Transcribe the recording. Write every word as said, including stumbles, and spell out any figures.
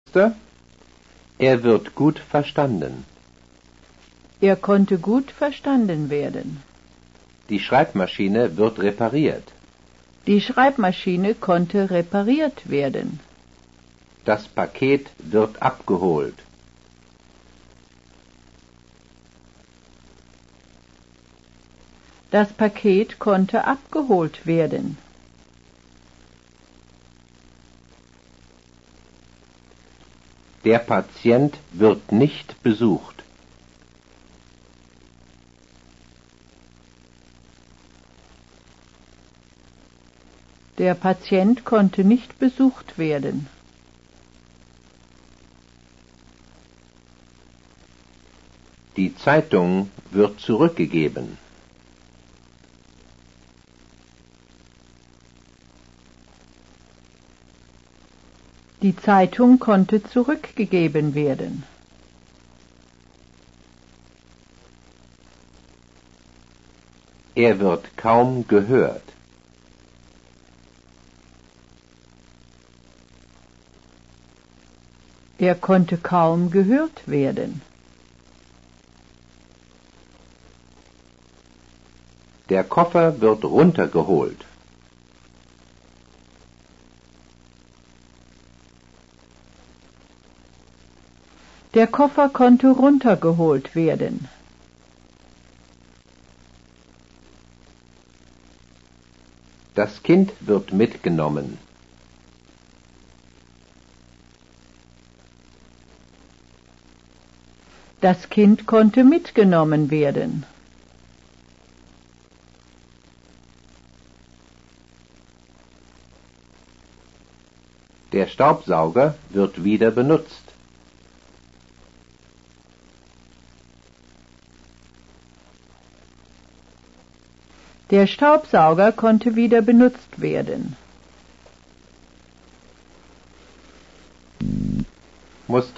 Er wird gut verstanden. Er konnte gut verstanden werden. Die Schreibmaschine wird repariert. Die Schreibmaschine konnte repariert werden. Das Paket wird abgeholt. Das Paket konnte abgeholt werden. Der Patient wird nicht besucht. Der Patient konnte nicht besucht werden. Die Zeitung wird zurückgegeben. Die Zeitung konnte zurückgegeben werden. Er wird kaum gehört. Er konnte kaum gehört werden. Der Koffer wird runtergeholt. Der Koffer konnte runtergeholt werden. Das Kind wird mitgenommen. Das Kind konnte mitgenommen werden. Der Staubsauger wird wieder benutzt. Der Staubsauger konnte wieder benutzt werden. Muss